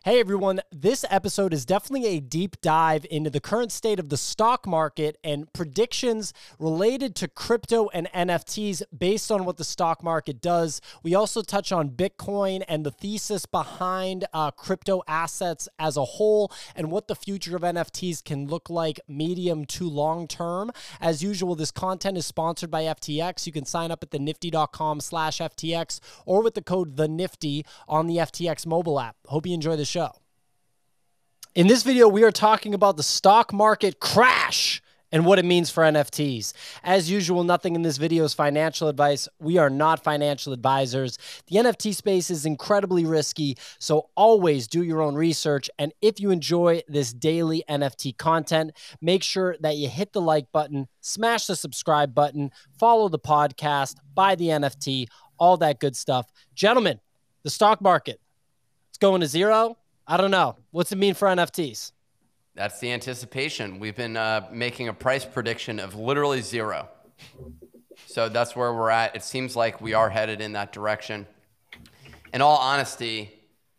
Hey everyone, this episode is definitely a deep dive into the current state of the stock market and predictions related to crypto and NFTs based on what the stock market does. We also touch on Bitcoin and the thesis behind crypto assets as a whole and what the future of NFTs can look like medium to long term. As usual, this content is sponsored by FTX. You can sign up at thenifty.com/FTX or with the code THENIFTY on the FTX mobile app. Hope you enjoy the show. In this video, we are talking about the stock market crash and what it means for NFTs. As usual, nothing in this video is financial advice. We are not financial advisors. The NFT space is incredibly risky, so always do your own research. And if you enjoy this daily NFT content, make sure that you hit the like button, smash the subscribe button, follow the podcast, buy the NFT, all that good stuff. Gentlemen, the stock market, it's going to zero. I don't know. What's it mean for NFTs? That's the anticipation. We've been making a price prediction of literally zero. So that's where we're at. It seems like we are headed in that direction. In all honesty,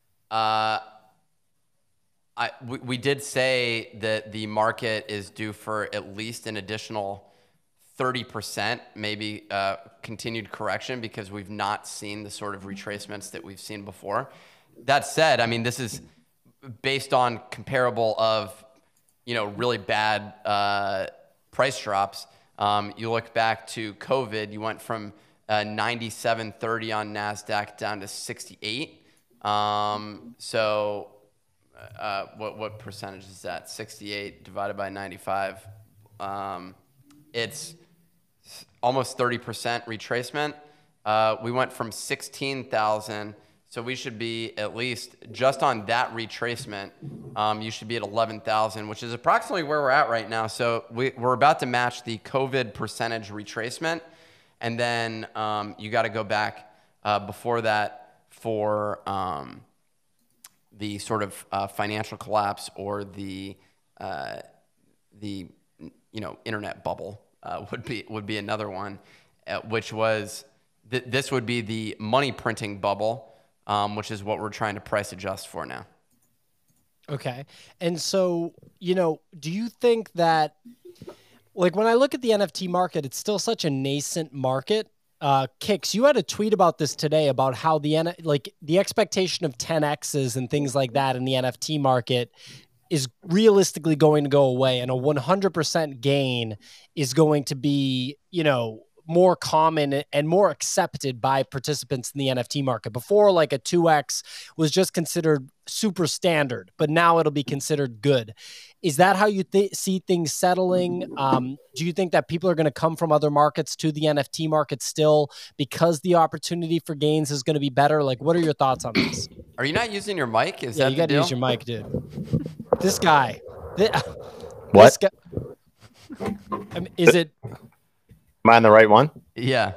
we did say that the market is due for at least an additional 30%, maybe continued correction, because we've not seen the sort of retracements that we've seen before. That said, I mean, this is based on comparable of, really bad price drops. You look back to COVID, you went from 97.30 on NASDAQ down to 68. What percentage is that? 68 divided by 95. It's almost 30% retracement. We went from 16,000. So we should be at least just on that retracement. You should be at 11,000, which is approximately where we're at right now. So we're about to match the COVID percentage retracement. And then you got to go back before that for the sort of financial collapse or the internet bubble would be another one, which was this would be the money printing bubble. Which is what we're trying to price adjust for now. Okay. And so, do you think that, like, when I look at the NFT market, it's still such a nascent market? Kix, you had a tweet about this today about how the expectation of 10Xs and things like that in the NFT market is realistically going to go away, and a 100% gain is going to be, more common and more accepted by participants in the NFT market. Before, like a 2X was just considered super standard, but now it'll be considered good. Is that how you see things settling? Do you think that people are going to come from other markets to the NFT market still because the opportunity for gains is going to be better? Like, what are your thoughts on this? Are you not using your mic? Is yeah, that you got to use your mic, dude. This guy. What? This guy, is it... Am I on the right one? Yeah.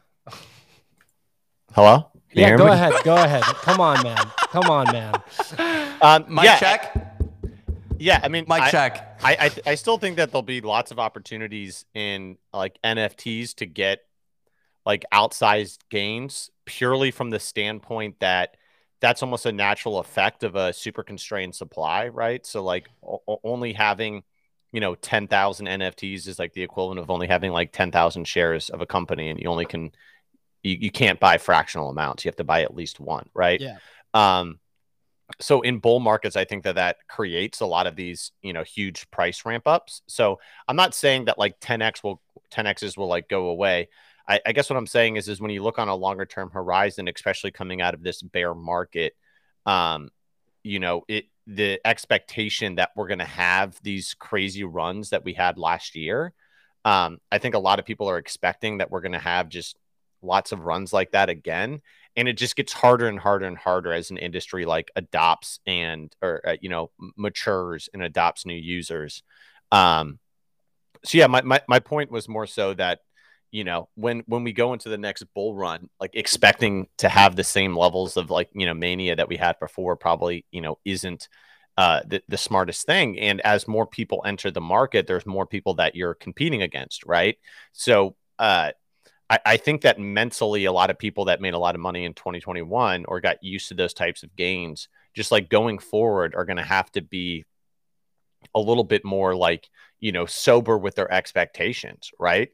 Hello? Can you hear go me? ahead. Go ahead. Come on, man. Mic check? Yeah, I mean, mic check. I still think that there'll be lots of opportunities in like NFTs to get like outsized gains purely from the standpoint that that's almost a natural effect of a super constrained supply, right? So like only having 10,000 NFTs is like the equivalent of only having like 10,000 shares of a company, and you can't buy fractional amounts. You have to buy at least one, right? Yeah. So in bull markets, I think that creates a lot of these, huge price ramp ups. So I'm not saying that like 10Xs will like go away. I guess what I'm saying is when you look on a longer term horizon, especially coming out of this bear market, the expectation that we're going to have these crazy runs that we had last year. I think a lot of people are expecting that we're going to have just lots of runs like that again. And it just gets harder and harder and harder as an industry like adopts matures and adopts new users. So yeah, my point was more so that, when we go into the next bull run, like expecting to have the same levels of like, mania that we had before probably, isn't the smartest thing. And as more people enter the market, there's more people that you're competing against, right? So I think that mentally a lot of people that made a lot of money in 2021 or got used to those types of gains, just like going forward are going to have to be a little bit more like, sober with their expectations, right?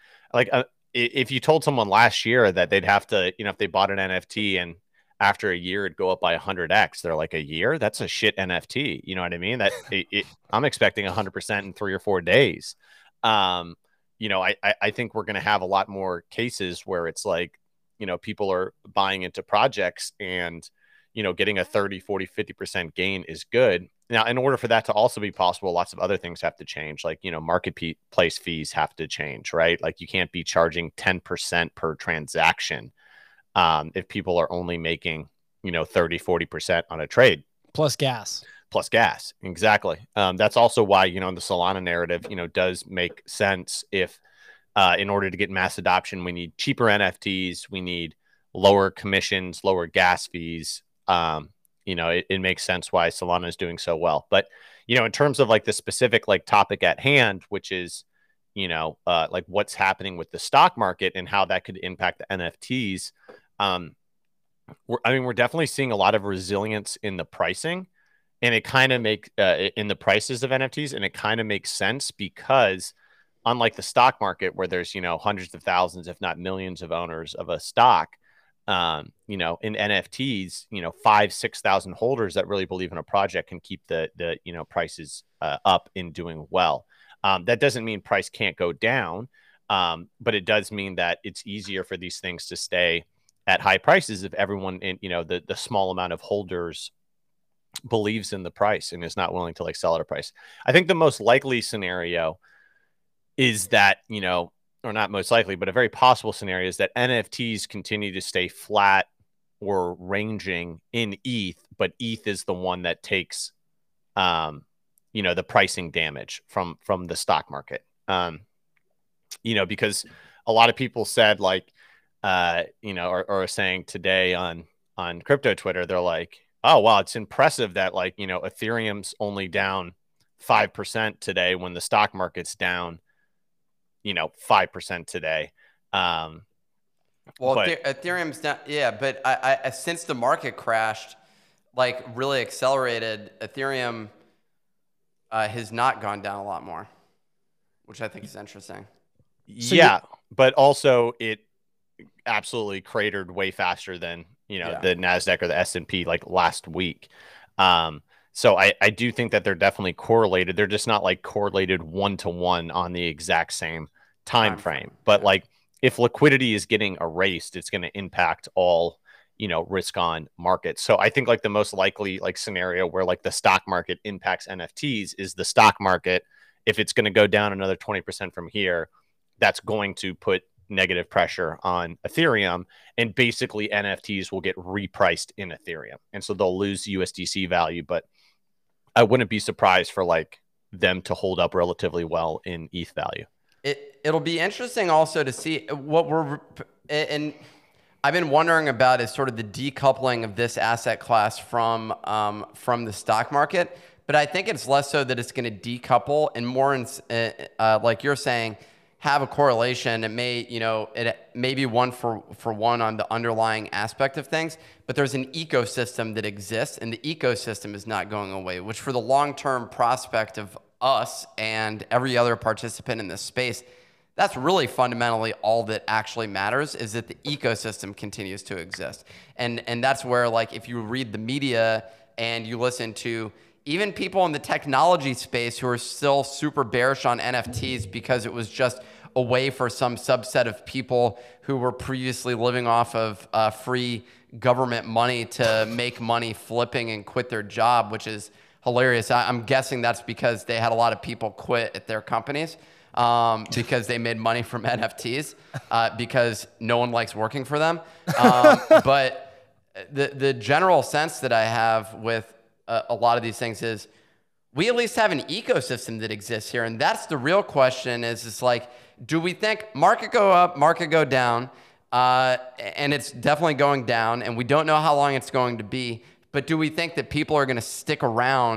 If you told someone last year that they'd have to, if they bought an NFT and after a year it'd go up by 100x, they're like, a year? That's a shit NFT. You know what I mean? I'm expecting 100% in 3 or 4 days. I think we're going to have a lot more cases where it's like, people are buying into projects and, getting a 30, 40, 50% gain is good. Now, in order for that to also be possible, lots of other things have to change. Like, marketplace fees have to change, right? Like you can't be charging 10% per transaction if people are only making, 30, 40% on a trade. Plus gas. Exactly. That's also why, the Solana narrative, does make sense if in order to get mass adoption, we need cheaper NFTs, we need lower commissions, lower gas fees. It makes sense why Solana is doing so well. But, in terms of like the specific like topic at hand, which is, like what's happening with the stock market and how that could impact the NFTs. We're definitely seeing a lot of resilience in the pricing, and it kind of in the prices of NFTs, and it kind of makes sense because unlike the stock market where there's, hundreds of thousands, if not millions of owners of a stock, in NFTs, 5,000-6,000 holders that really believe in a project can keep the prices up and doing well. That doesn't mean price can't go down, but it does mean that it's easier for these things to stay at high prices if everyone in, the small amount of holders believes in the price and is not willing to like sell at a price. I think the most likely scenario is that, or not most likely, but a very possible scenario is that NFTs continue to stay flat or ranging in ETH, but ETH is the one that takes, the pricing damage from the stock market. Because a lot of people said like, or saying today on crypto Twitter, they're like, oh, wow, it's impressive that like, Ethereum's only down 5% today when the stock market's down, 5% today. Well, Ethereum's not, yeah, but I since the market crashed, like really accelerated, Ethereum has not gone down a lot more, which I think is interesting. But also it absolutely cratered way faster than, the NASDAQ or the S&P like last week. So I do think that they're definitely correlated. They're just not like correlated 1-to-1 on the exact same time frame. But like if liquidity is getting erased, it's going to impact all, risk on markets. So I think like the most likely like scenario where like the stock market impacts NFTs is the stock market. If it's going to go down another 20% from here, that's going to put negative pressure on Ethereum, and basically NFTs will get repriced in Ethereum. And so they'll lose USDC value, but I wouldn't be surprised for like them to hold up relatively well in ETH value. It'll be interesting also to see and I've been wondering about is sort of the decoupling of this asset class from the stock market, but I think it's less so that it's going to decouple and more like you're saying, have a correlation. It may, it may be one for one on the underlying aspect of things, but there's an ecosystem that exists, and the ecosystem is not going away, which for the long-term prospect of us and every other participant in this space, that's really fundamentally all that actually matters, is that the ecosystem continues to exist. And that's where, like, if you read the media and you listen to even people in the technology space who are still super bearish on NFTs because it was just a way for some subset of people who were previously living off of free government money to make money flipping and quit their job, which is hilarious. I'm guessing that's because they had a lot of people quit at their companies because they made money from NFTs because no one likes working for them. But the general sense that I have with a lot of these things is we at least have an ecosystem that exists here. And that's the real question is like, do we think market go up, market go down? And it's definitely going down, and we don't know how long it's going to be. But do we think that people are going to stick around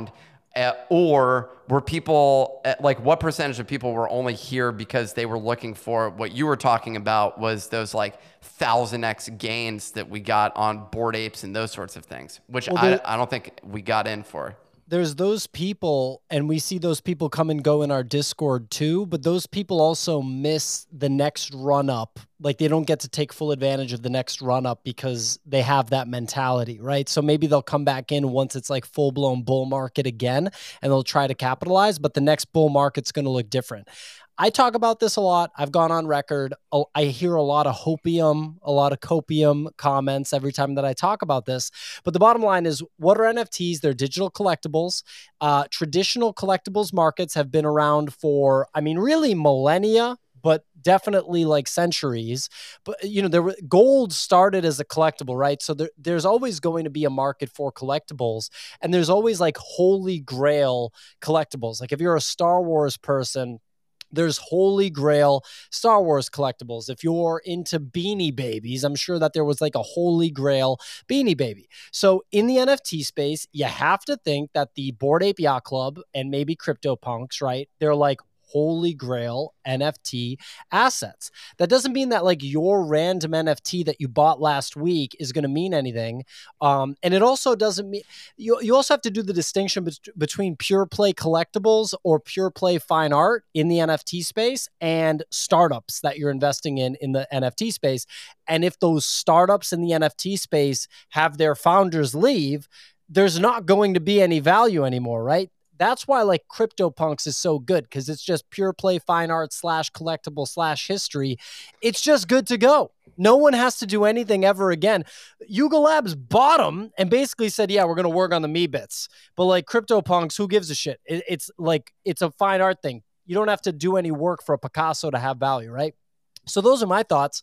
Or were people like, what percentage of people were only here because they were looking for what you were talking about was those like 1000x gains that we got on Bored Apes and those sorts of things, which I don't think we got in for. There's those people, and we see those people come and go in our Discord too, but those people also miss the next run up. Like they don't get to take full advantage of the next run up because they have that mentality, right? So maybe they'll come back in once it's like full blown bull market again, and they'll try to capitalize, but the next bull market's going to look different. I talk about this a lot. I've gone on record. I hear a lot of hopium, a lot of copium comments every time that I talk about this. But the bottom line is, what are NFTs? They're digital collectibles. Traditional collectibles markets have been around for, I mean, really millennia, but definitely like centuries. But, you know, gold started as a collectible, right? So there's always going to be a market for collectibles. And there's always like holy grail collectibles. Like if you're a Star Wars person, there's Holy Grail Star Wars collectibles. If you're into Beanie Babies, I'm sure that there was like a Holy Grail Beanie Baby. So in the NFT space, you have to think that the Bored Ape Yacht Club and maybe CryptoPunks, right? They're like Holy Grail NFT assets. That doesn't mean that like your random NFT that you bought last week is going to mean anything. And it also doesn't mean, you also have to do the distinction between pure play collectibles or pure play fine art in the NFT space and startups that you're investing in the NFT space. And if those startups in the NFT space have their founders leave, there's not going to be any value anymore, right? That's why like CryptoPunks is so good, because it's just pure play fine art / collectible / history. It's just good to go. No one has to do anything ever again. Yuga Labs bought them and basically said, yeah, we're going to work on the me bits. But like CryptoPunks, who gives a shit? It's like, it's a fine art thing. You don't have to do any work for a Picasso to have value, right? So those are my thoughts.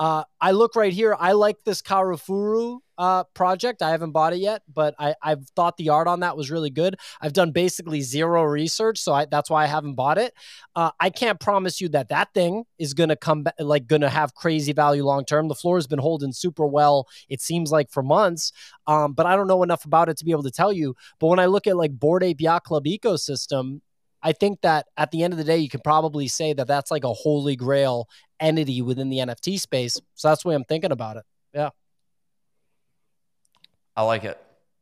I look right here. I like this Karafuru project. I haven't bought it yet, but I've thought the art on that was really good. I've done basically zero research, so that's why I haven't bought it. I can't promise you that that thing is going to come back, like going to have crazy value long term. The floor has been holding super well, it seems like, for months, but I don't know enough about it to be able to tell you. But when I look at like Bored Ape Yacht Club ecosystem, I think that at the end of the day, you can probably say that that's like a holy grail entity within the NFT space. So that's the way I'm thinking about it. Yeah. I like it.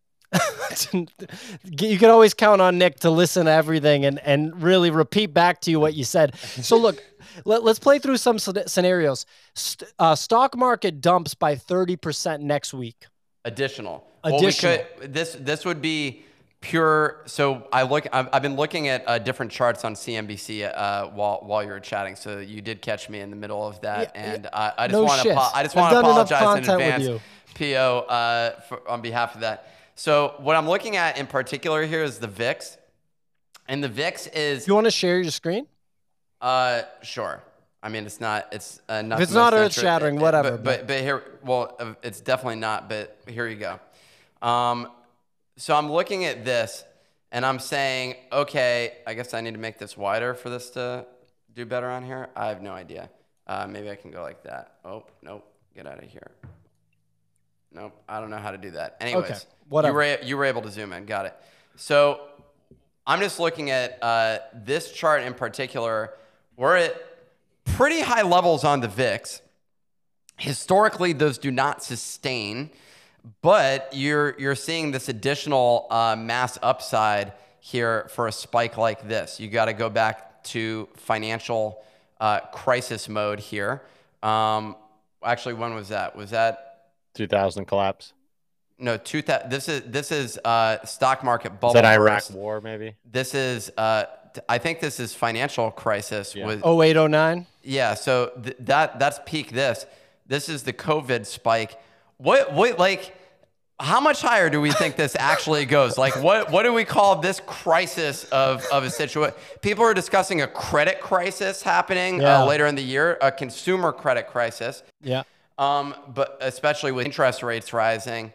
You can always count on Nick to listen to everything and really repeat back to you what you said. So look, let's play through some scenarios. Stock market dumps by 30% next week. Additional. Well, this would be pure. So I've been looking at different charts on CNBC while you were chatting. So you did catch me in the middle of that, and I just want to apologize in advance, PO, on behalf of that. So what I'm looking at in particular here is the VIX, and the VIX is. You want to share your screen? Sure. I mean, it's not. It's not. If it's not earth shattering, whatever. But here, well, it's definitely not. But here you go. So I'm looking at this, and I'm saying, okay, I guess I need to make this wider for this to do better on here. I have no idea. Maybe I can go like that. Oh, nope. Get out of here. Nope. I don't know how to do that. Anyways, okay, whatever. You were able to zoom in. Got it. So I'm just looking at this chart in particular. We're at pretty high levels on the VIX. Historically, those do not sustain. But you're seeing this additional mass upside here for a spike like this. You got to go back to financial crisis mode here. Actually, when was that? Was that 2000 collapse? No, 2000. This is stock market bubble. Is that Iraq war maybe? This is I think this is financial crisis. Yeah. 0809. Yeah. So that's peak. This is the COVID spike. What like, how much higher do we think this actually goes? Like, what do we call this crisis of a situation? People are discussing a credit crisis happening later in the year, a consumer credit crisis. Yeah. But especially with interest rates rising,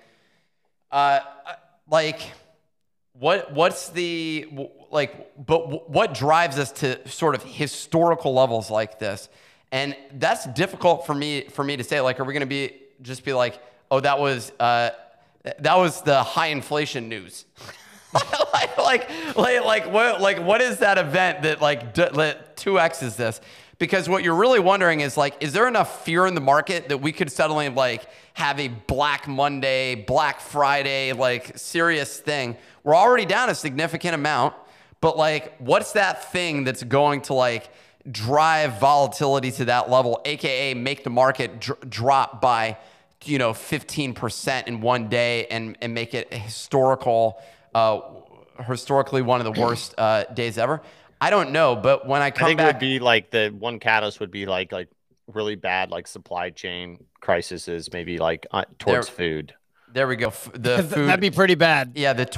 like, what's the like? But what drives us to sort of historical levels like this? And that's difficult for me to say. Like, are we going to be like, oh, that was the high inflation news. What is that event that like 2x is this? Because what you're really wondering is like, is there enough fear in the market that we could suddenly like have a Black Monday, Black Friday, like serious thing? We're already down a significant amount, but like, what's that thing that's going to like drive volatility to that level, AKA make the market drop by, 15% in one day and make it a historically one of the worst days ever? I don't know, but when I think back, it would be like the one catalyst would be like really bad like supply chain crises, maybe like towards food. There we go. The food that'd be pretty bad. Yeah, the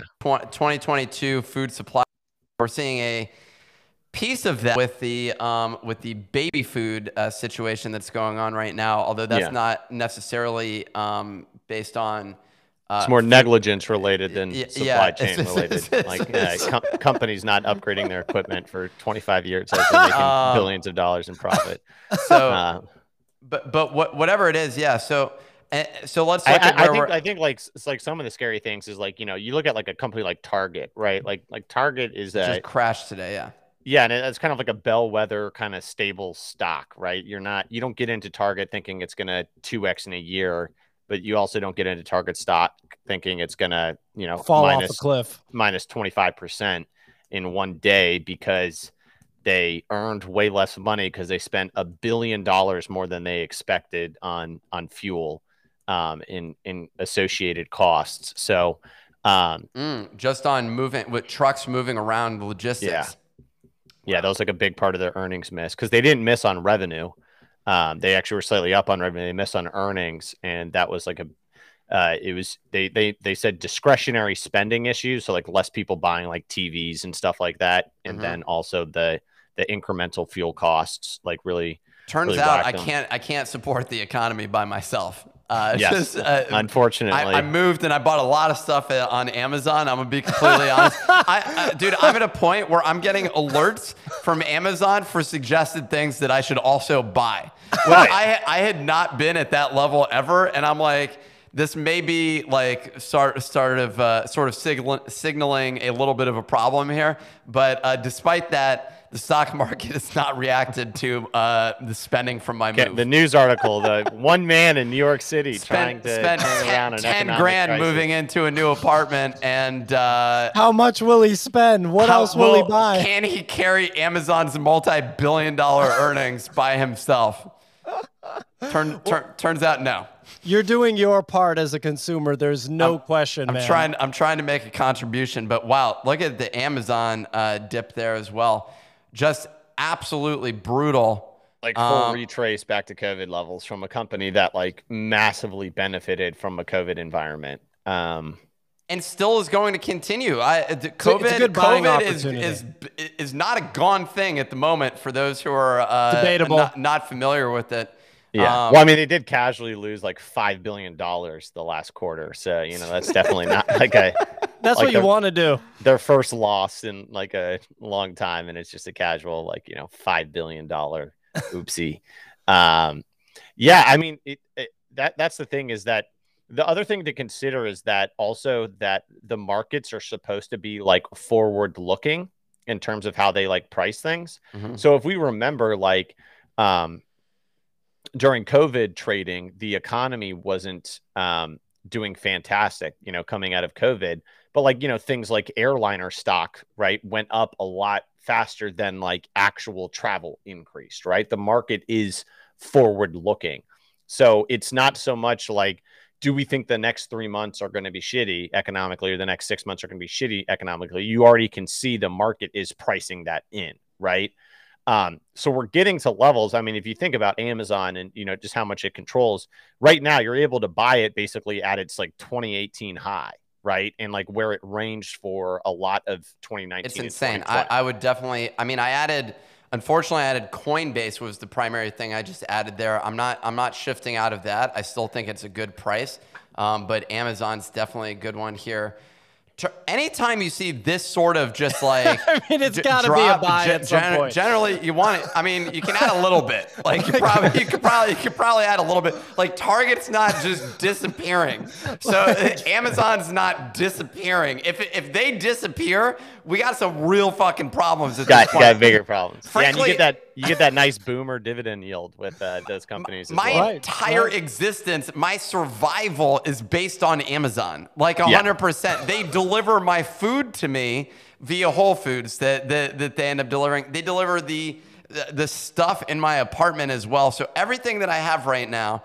2022 food supply. We're seeing a piece of that with the baby food situation that's going on right now. Although that's not necessarily based on. It's more negligence related than supply chain related. Like companies not upgrading their equipment for 25 years as they're making billions of dollars in profit. So, but whatever it is, yeah. So let's look at where I think like it's like some of the scary things is like you look at like a company like Target, right? Like Target is just crashed today, yeah. Yeah, and it's kind of like a bellwether kind of stable stock, right? You don't get into Target thinking it's gonna 2x in a year. But you also don't get into Target stock thinking it's going to, fall off a cliff minus 25% in one day because they earned way less money because they spent $1 billion more than they expected on fuel in associated costs. So just on moving with trucks moving around logistics. Yeah, that was like a big part of their earnings miss because they didn't miss on revenue. They actually were slightly up on revenue. They missed on earnings, and that was like they said discretionary spending issues, so like less people buying like TVs and stuff like that, and then also the incremental fuel costs like really. Turns out I can't support the economy by myself. Yes, unfortunately. I moved and I bought a lot of stuff on Amazon. I'm going to be completely honest. Dude, I'm at a point where I'm getting alerts from Amazon for suggested things that I should also buy. Right. I had not been at that level ever. And I'm like, this may be like sort of signaling a little bit of a problem here. But despite that, the stock market has not reacted to the spending from my move. The news article, the one man in New York City trying to spend turn around an 10 grand crisis. moving into a new apartment. And how much will he spend? What else will he buy? Can he carry Amazon's multi-billion-dollar earnings by himself? Turns out no. You're doing your part as a consumer. There's no question, man. I'm trying to make a contribution, but wow, look at the Amazon dip there as well. Just absolutely brutal. Like full retrace back to COVID levels from a company that like massively benefited from a COVID environment. And still is going to continue. COVID, it's a good buying opportunity. is not a gone thing at the moment for those who are debatable, not familiar with it. Yeah. Well, I mean, they did casually lose like $5 billion the last quarter. So, that's definitely not like a. That's like what you want to do. Their first loss in like a long time. And it's just a casual, like, $5 billion oopsie. Yeah. I mean, that's the thing is that the other thing to consider is that also that the markets are supposed to be like forward looking in terms of how they like price things. Mm-hmm. So if we remember like, during COVID trading, the economy wasn't doing fantastic, coming out of COVID. But like, things like airliner stock, right, went up a lot faster than like actual travel increased, right? The market is forward looking. So it's not so much like, do we think the next 3 months are going to be shitty economically or the next 6 months are going to be shitty economically? You already can see the market is pricing that in, right? So we're getting to levels. I mean, if you think about Amazon and, just how much it controls right now, you're able to buy it basically at its like 2018 high, right? And like where it ranged for a lot of 2019. It's insane. I would definitely, unfortunately I added Coinbase was the primary thing I just added there. I'm not shifting out of that. I still think it's a good price. But Amazon's definitely a good one here. anytime you see this sort of just like, I mean, it's got to be a buy at some point. Generally, you want it. I mean, you can add a little bit. Like you could probably add a little bit. Like Target's not just disappearing. So Amazon's not disappearing. If they disappear, we got some real fucking problems. Got bigger problems. Frankly, and you get that nice boomer dividend yield with those companies. My entire existence, my survival is based on Amazon. Like 100%. They deliver my food to me via Whole Foods that they end up delivering. They deliver the stuff in my apartment as well. So everything that I have right now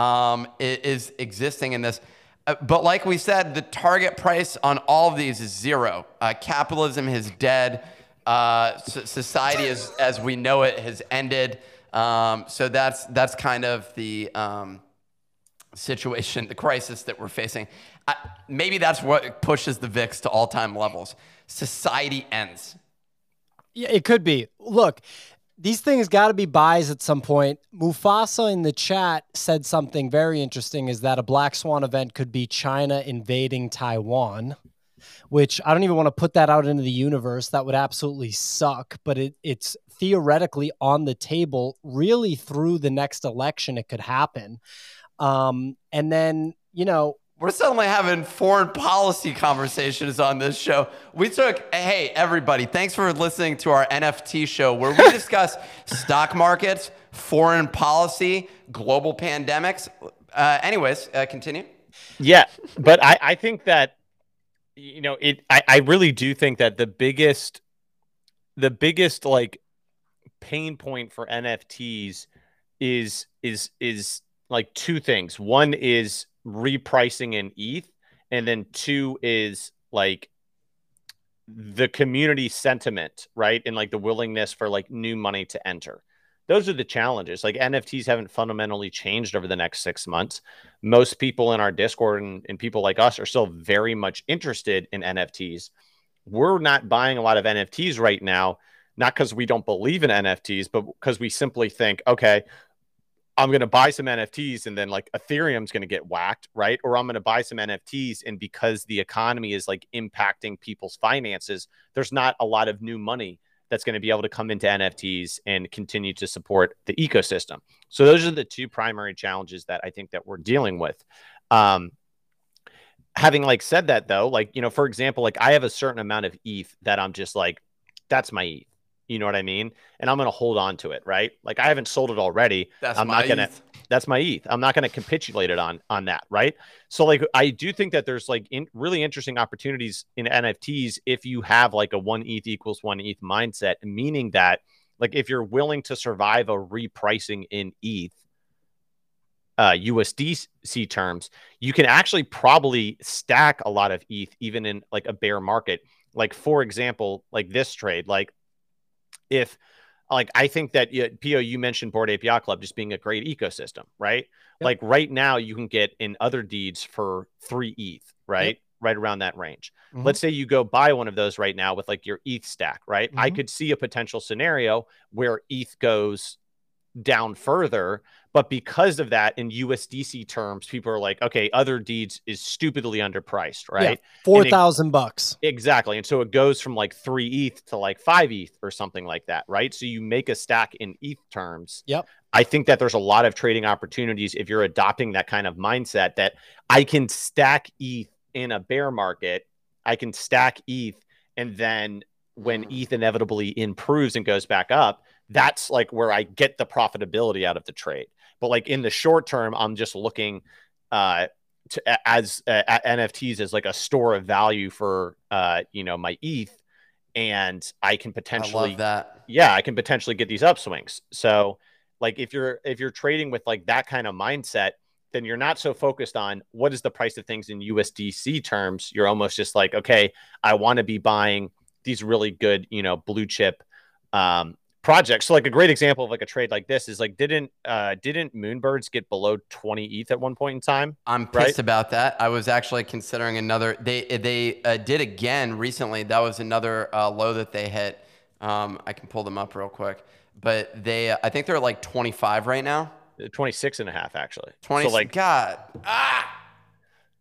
is existing in this. But like we said, the target price on all of these is zero. Capitalism is dead. Society as we know it has ended. So that's kind of the situation, the crisis that we're facing. Maybe that's what pushes the VIX to all-time levels. Society ends. Yeah, it could be. Look, these things got to be buys at some point. Mufasa in the chat said something very interesting, is that a black swan event could be China invading Taiwan, which I don't even want to put that out into the universe. That would absolutely suck, but it's theoretically on the table. Really, through the next election, it could happen. And then, we're suddenly having foreign policy conversations on this show. Hey, everybody, thanks for listening to our NFT show where we discuss stock markets, foreign policy, global pandemics. Anyways, continue. Yeah, but I think that, I really do think that the biggest like pain point for NFTs is like two things. One is repricing in ETH, and then two is like the community sentiment, right? And like the willingness for like new money to enter. Those are the challenges. Like NFTs haven't fundamentally changed over the next 6 months. Most people in our Discord and people like us are still very much interested in NFTs. We're not buying a lot of NFTs right now, not because we don't believe in NFTs, but because we simply think, okay, I'm going to buy some NFTs and then like Ethereum's going to get whacked, right? Or I'm going to buy some NFTs and because the economy is like impacting people's finances, there's not a lot of new money that's going to be able to come into NFTs and continue to support the ecosystem. So those are the two primary challenges that I think that we're dealing with. Having like said that though, like, for example, like I have a certain amount of ETH that I'm just like, that's my ETH. You know what I mean? And I'm going to hold on to it, right? Like I haven't sold it already. That's my ETH. I'm not going to capitulate it on that, right? So like I do think that there's like really interesting opportunities in NFTs if you have like a 1 ETH equals 1 ETH mindset, meaning that like if you're willing to survive a repricing in ETH, USDC terms, you can actually probably stack a lot of ETH even in like a bear market. Like for example, like this trade, like if like I think that Pio, you mentioned Bored Ape Yacht Club just being a great ecosystem, right? Yep. Like right now you can get in other deeds for 3 ETH, right? Yep. Right around that range. Mm-hmm. Let's say you go buy one of those right now with like your ETH stack, right? Mm-hmm. I could see a potential scenario where ETH goes down further, but because of that in USDC terms, people are like, okay, other deeds is stupidly underpriced, right? Yeah, $4,000. Exactly. And so it goes from like 3 ETH to like 5 ETH or something like that, right? So you make a stack in ETH terms. Yep. I think that there's a lot of trading opportunities if you're adopting that kind of mindset that I can stack ETH in a bear market, I can stack ETH, and then when ETH inevitably improves and goes back up, that's like where I get the profitability out of the trade. But like in the short term, I'm just looking at NFTs as like a store of value for my ETH, and I can potentially I can potentially get these upswings. So like if you're trading with like that kind of mindset, then you're not so focused on what is the price of things in USDC terms. You're almost just like, okay, I want to be buying these really good, blue chip projects. So like a great example of like a trade like this is like, didn't Moonbirds get below 20 ETH at one point in time? I'm pissed about that. I was actually considering another, they did again recently. That was another low that they hit. I can pull them up real quick, but I think they're at like 25 right now. 26 and a half actually. 20. So like, God.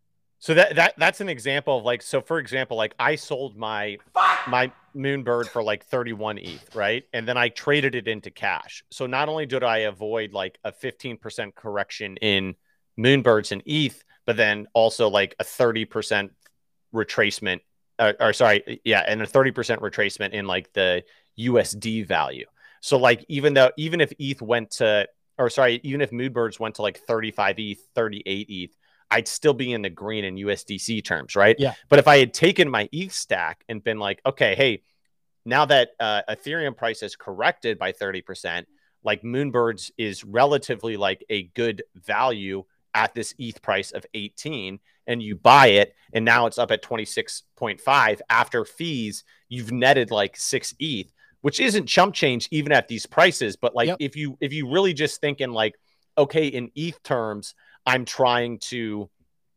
So that's an example of like, so for example, like I sold my Moonbird for like 31 ETH, right? And then I traded it into cash. So not only did I avoid like a 15% correction in Moonbirds and ETH, but then also like a 30% retracement, or sorry, yeah, and a 30% retracement in like the USD value. So like even if ETH went to, or sorry, even if Moonbirds went to like 35 ETH, 38 ETH, I'd still be in the green in USDC terms, right? Yeah. But if I had taken my ETH stack and been like, okay, hey, now that Ethereum price has corrected by 30%, like Moonbirds is relatively like a good value at this ETH price of 18, and you buy it, and now it's up at 26.5 after fees, you've netted like 6 ETH, which isn't chump change even at these prices. But like, if you really just thinking like, okay, in ETH terms, I'm trying to,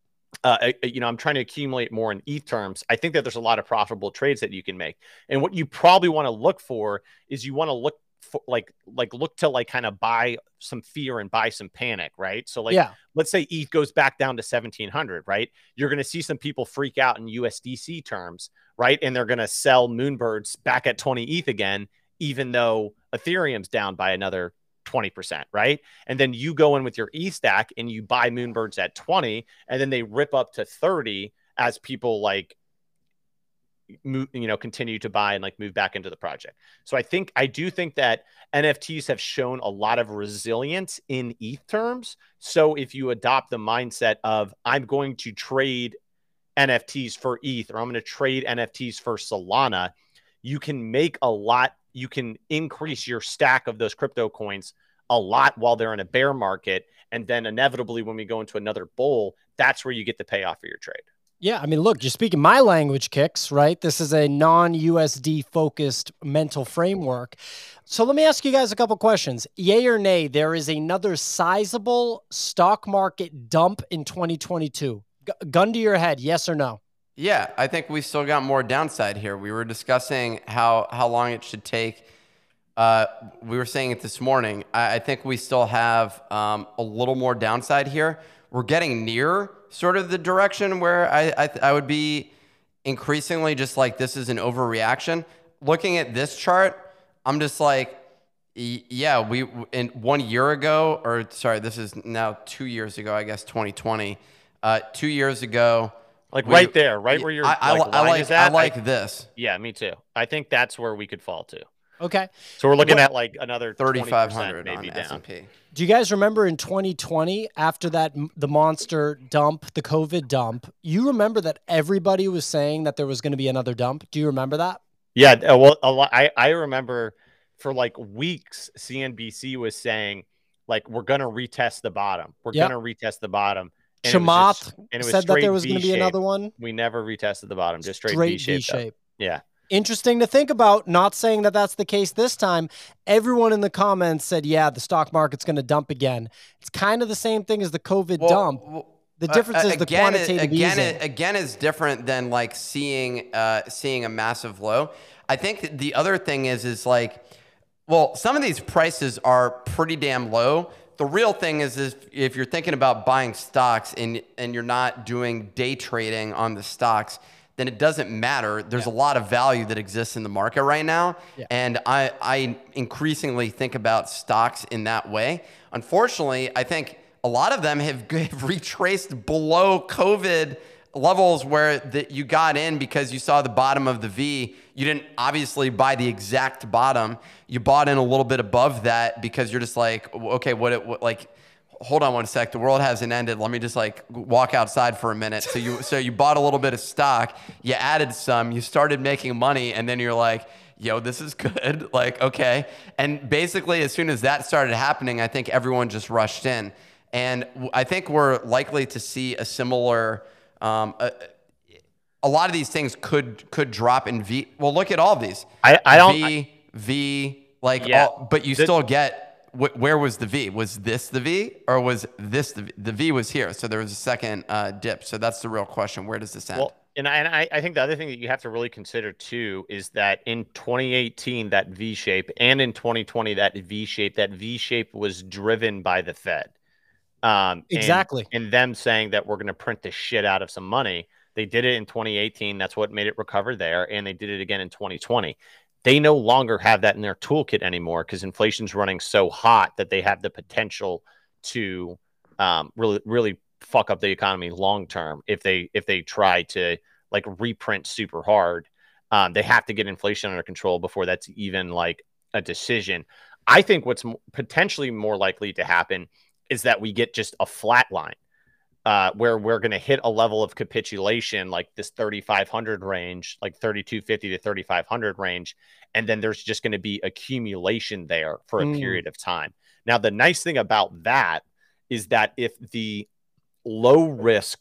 I'm trying to accumulate more in ETH terms. I think that there's a lot of profitable trades that you can make. And what you probably want to look for is you want to look for look to like kind of buy some fear and buy some panic, right? So like, let's say ETH goes back down to 1700, right? You're going to see some people freak out in USDC terms, right? And they're going to sell Moonbirds back at 20 ETH again, even though Ethereum's down by another 20%, right? And then you go in with your ETH stack and you buy Moonbirds at 20, and then they rip up to 30 as people like move, continue to buy and like move back into the project. So I do think that NFTs have shown a lot of resilience in ETH terms. So if you adopt the mindset of I'm going to trade NFTs for ETH, or I'm going to trade NFTs for Solana, you can make a lot. You can increase your stack of those crypto coins a lot while they're in a bear market. And then inevitably, when we go into another bull, that's where you get the payoff for your trade. Yeah, I mean, look, you're speaking my language, Kicks, right? This is a non-USD focused mental framework. So let me ask you guys a couple questions. Yay or nay, there is another sizable stock market dump in 2022. Gun to your head, yes or no? Yeah, I think we still got more downside here. We were discussing how long it should take. We were saying it this morning. I think we still have a little more downside here. We're getting near sort of the direction where I would be increasingly just like, this is an overreaction. Looking at this chart, I'm just like, yeah, in 1 year ago, or sorry, this is now 2 years ago, I guess 2020. 2 years ago. Like right there, right where your line is at. I like this. Yeah, me too. I think that's where we could fall to. Okay. So we're looking at like another 3,500 maybe down. S&P. Do you guys remember in 2020, after that, the monster dump, the COVID dump, you remember that everybody was saying that there was going to be another dump? Do you remember that? Yeah. Well, I remember for like weeks, CNBC was saying like, we're going to retest the bottom. We're going to retest the bottom. Chamath said that there was going to be another one. We never retested the bottom, just straight V-shape. Yeah. Interesting to think about. Not saying that that's the case this time. Everyone in the comments said, yeah, the stock market's going to dump again. It's kind of the same thing as the COVID dump. The difference is the quantitative easing. Again is different than like seeing a massive low. I think the other thing is like, well, some of these prices are pretty damn low. The real thing is if you're thinking about buying stocks and you're not doing day trading on the stocks, then it doesn't matter. There's a lot of value that exists in the market right now. Yeah. And I increasingly think about stocks in that way. Unfortunately, I think a lot of them have retraced below COVID levels where you got in because you saw the bottom of the V. You didn't obviously buy the exact bottom. You bought in a little bit above that because you're just like, okay, what hold on one sec. The world hasn't ended. Let me just like walk outside for a minute. So you bought a little bit of stock, you added some, you started making money, and then you're like, yo, this is good. Like, okay. And basically as soon as that started happening, I think everyone just rushed in. And I think we're likely to see a similar, a lot of these things could drop in V. Well, look at all of these. But you still get, where was the V? Was this the V or was this the V? The V was here. So there was a second dip. So that's the real question. Where does this end? Well, and I think the other thing that you have to really consider too is that in 2018, that V shape, and in 2020, that V shape was driven by the Fed. Exactly. And them saying that we're going to print the shit out of some money. They did it in 2018. That's what made it recover there. And they did it again in 2020. They no longer have that in their toolkit anymore because inflation's running so hot that they have the potential to really fuck up the economy long term if they try to like reprint super hard. They have to get inflation under control before that's even like a decision. I think what's potentially more likely to happen is that we get just a flat line where we're going to hit a level of capitulation like this 3,500 range, like 3,250 to 3,500 range. And then there's just going to be accumulation there for a period of time. Now, the nice thing about that is that if the low risk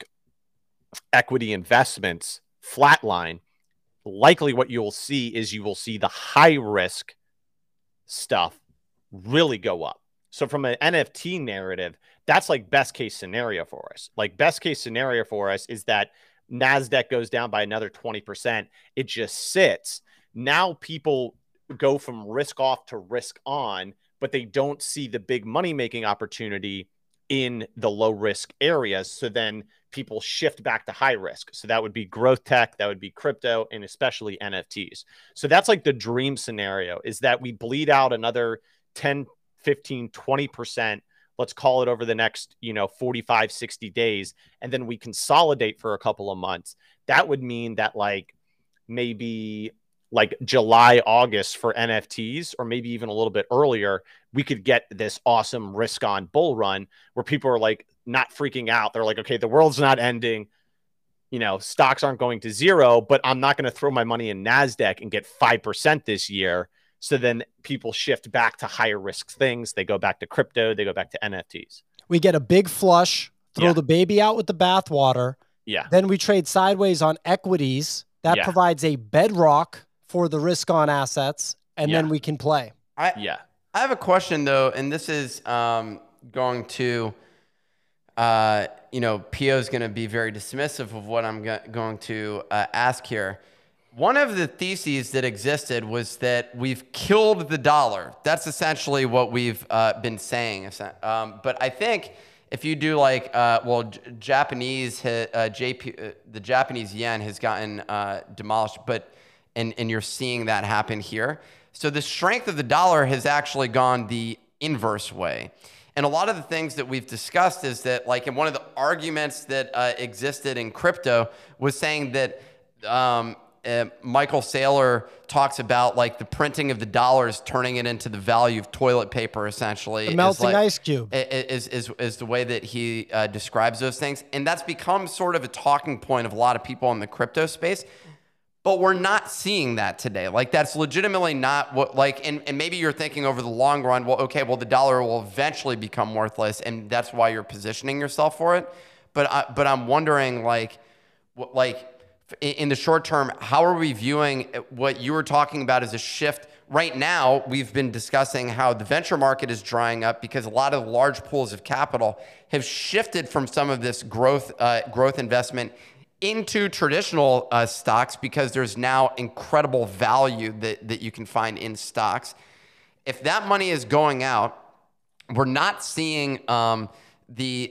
equity investments flatline, likely what you will see is you will see the high risk stuff really go up. So from an NFT narrative, that's like best case scenario for us. Like best case scenario for us is that NASDAQ goes down by another 20%. It just sits. Now people go from risk off to risk on, but they don't see the big money making opportunity in the low risk areas. So then people shift back to high risk. So that would be growth tech, that would be crypto, and especially NFTs. So that's like the dream scenario, is that we bleed out another 10, 15, 20%, let's call it over the next, 45, 60 days. And then we consolidate for a couple of months. That would mean that like maybe like July, August for NFTs, or maybe even a little bit earlier, we could get this awesome risk on bull run where people are like not freaking out. They're like, okay, the world's not ending. Stocks aren't going to zero, but I'm not going to throw my money in NASDAQ and get 5% this year. So then people shift back to higher risk things. They go back to crypto. They go back to NFTs. We get a big flush, throw the baby out with the bathwater. Yeah. Then we trade sideways on equities. That provides a bedrock for the risk on assets, and then we can play. I have a question though, and this is going to, Pio is going to be very dismissive of what I'm going to ask here. One of the theses that existed was that we've killed the dollar. That's essentially what we've been saying. But I think if you do like, Japanese, the Japanese yen has gotten demolished, but and you're seeing that happen here. So the strength of the dollar has actually gone the inverse way. And a lot of the things that we've discussed is that, like, in one of the arguments that existed in crypto was saying that Michael Saylor talks about like the printing of the dollars, turning it into the value of toilet paper, essentially. The melting ice cube is the way that he describes those things. And that's become sort of a talking point of a lot of people in the crypto space. But we're not seeing that today. Like, that's legitimately not what, like, and maybe you're thinking over the long run, well, okay, well, the dollar will eventually become worthless, and that's why you're positioning yourself for it. But I'm wondering, like in the short term, how are we viewing what you were talking about as a shift? Right now, we've been discussing how the venture market is drying up because a lot of large pools of capital have shifted from some of this growth investment into traditional stocks because there's now incredible value that you can find in stocks. If that money is going out, we're not seeing the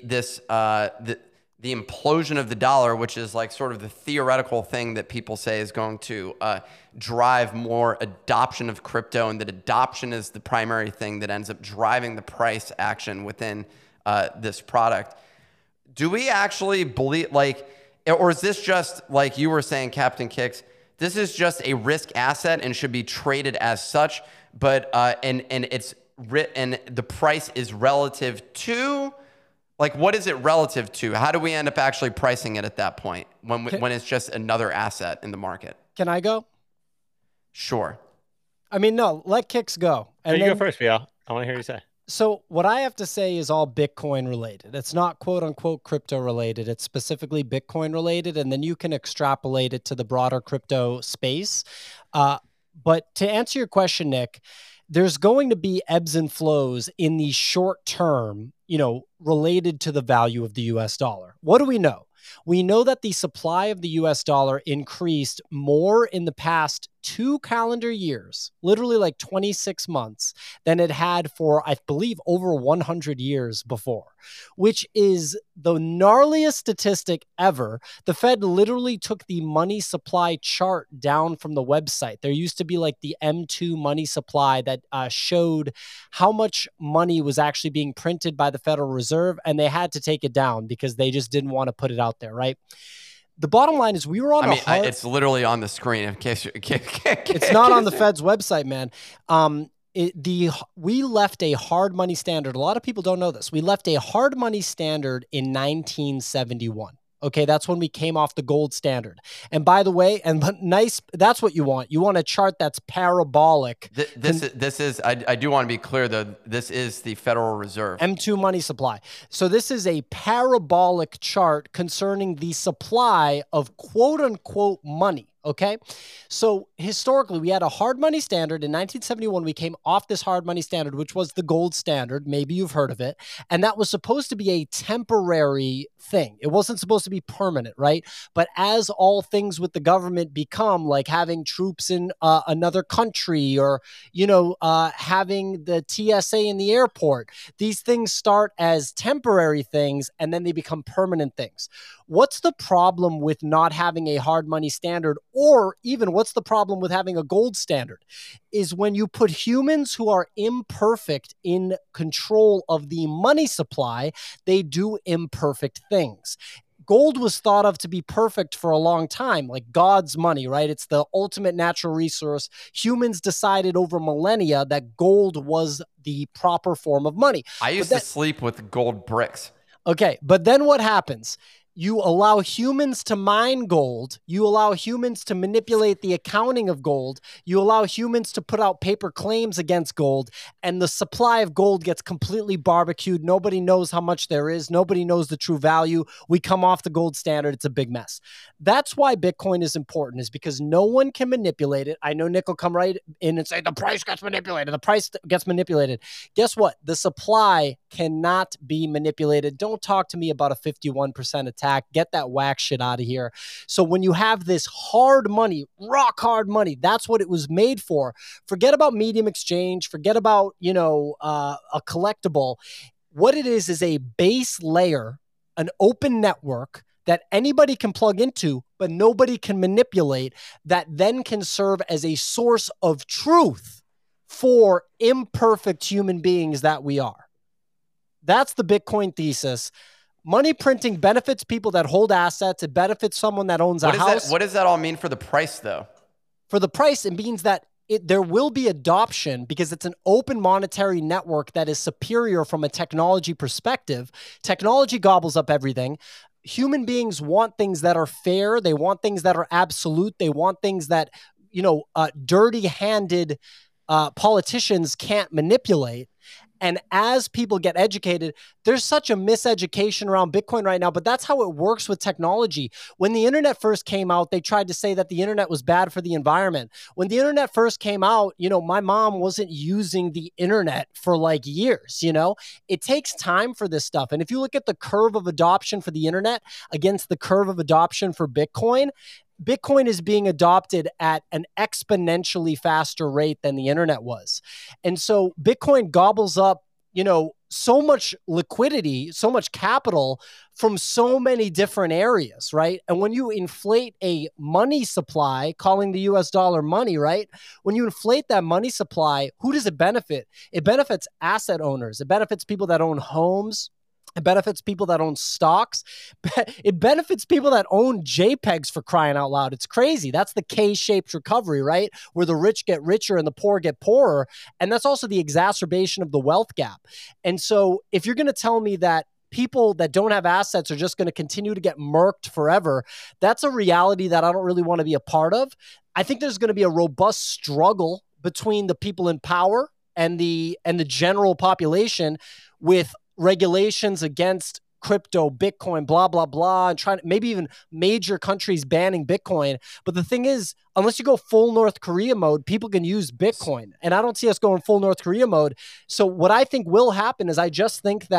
implosion of the dollar, which is like sort of the theoretical thing that people say is going to drive more adoption of crypto, and that adoption is the primary thing that ends up driving the price action within this product. Do we actually believe, like, or is this just, like you were saying, Captain Kicks, this is just a risk asset and should be traded as such, but and the price is relative to, like, what is it relative to? How do we end up actually pricing it at that point when it's just another asset in the market? Can I go? Sure. I mean, no, let Kicks go. And you go first, Pio. I want to hear you say. So what I have to say is all Bitcoin related. It's not quote unquote crypto related. It's specifically Bitcoin related. And then you can extrapolate it to the broader crypto space. But to answer your question, Nick, there's going to be ebbs and flows in the short term, related to the value of the US dollar. What do we know? We know that the supply of the US dollar increased more in the past 2 calendar years, literally like 26 months, than it had for, I believe, over 100 years before, which is the gnarliest statistic ever. The Fed literally took the money supply chart down from the website. There used to be like the M2 money supply that showed how much money was actually being printed by the Federal Reserve, and they had to take it down because they just didn't want to put it out there, right? The bottom line is we were on it's literally on the screen in case it's not on the Fed's website, man. We left a hard money standard. A lot of people don't know this. We left a hard money standard in 1971. Okay, that's when we came off the gold standard. And by the way, that's what you want. You want a chart that's parabolic. I do want to be clear though, this is the Federal Reserve. M2 money supply. So this is a parabolic chart concerning the supply of quote unquote money. Okay, so historically, we had a hard money standard. In 1971, we came off this hard money standard, which was the gold standard. Maybe you've heard of it. And that was supposed to be a temporary thing. It wasn't supposed to be permanent, right? But as all things with the government become, like having troops in another country or, having the TSA in the airport, these things start as temporary things and then they become permanent things. What's the problem with not having a hard money standard, or even what's the problem with having a gold standard? Is when you put humans who are imperfect in control of the money supply, they do imperfect things. Gold was thought of to be perfect for a long time, like God's money, right? It's the ultimate natural resource. Humans decided over millennia that gold was the proper form of money. I used to sleep with gold bricks. Okay, but then what happens? You allow humans to mine gold. You allow humans to manipulate the accounting of gold. You allow humans to put out paper claims against gold, and the supply of gold gets completely barbecued. Nobody knows how much there is. Nobody knows the true value. We come off the gold standard. It's a big mess. That's why Bitcoin is important, is because no one can manipulate it. I know Nick will come right in and say, the price gets manipulated. The price gets manipulated. Guess what? The supply cannot be manipulated. Don't talk to me about a 51% attack. Get that whack shit out of here. So when you have this hard money, rock hard money, that's what it was made for. Forget about medium exchange. Forget about, a collectible. What it is a base layer, an open network that anybody can plug into, but nobody can manipulate, that then can serve as a source of truth for imperfect human beings that we are. That's the Bitcoin thesis. Money printing benefits people that hold assets. It benefits someone that owns a house. What does that all mean for the price, though? For the price, it means that there will be adoption because it's an open monetary network that is superior from a technology perspective. Technology gobbles up everything. Human beings want things that are fair. They want things that are absolute. They want things that, dirty-handed politicians can't manipulate. And as people get educated, there's such a miseducation around Bitcoin right now, but that's how it works with technology. When the internet first came out, they tried to say that the internet was bad for the environment. When the internet first came out, my mom wasn't using the internet for like years, It takes time for this stuff. And if you look at the curve of adoption for the internet against the curve of adoption for Bitcoin is being adopted at an exponentially faster rate than the internet was. And so Bitcoin gobbles up, so much liquidity, so much capital from so many different areas, right? And when you inflate a money supply, calling the US dollar money, right? When you inflate that money supply, who does it benefit? It benefits asset owners. It benefits people that own homes. It benefits people that own stocks. It benefits people that own JPEGs, for crying out loud. It's crazy. That's the K-shaped recovery, right? Where the rich get richer and the poor get poorer. And that's also the exacerbation of the wealth gap. And so if you're going to tell me that people that don't have assets are just going to continue to get murked forever, that's a reality that I don't really want to be a part of. I think there's going to be a robust struggle between the people in power and the general population with regulations against crypto, Bitcoin, blah, blah, blah, and trying to maybe even major countries banning Bitcoin. But the thing is, unless you go full North Korea mode, people can use Bitcoin. And I don't see us going full North Korea mode. So what I think will happen is I just think that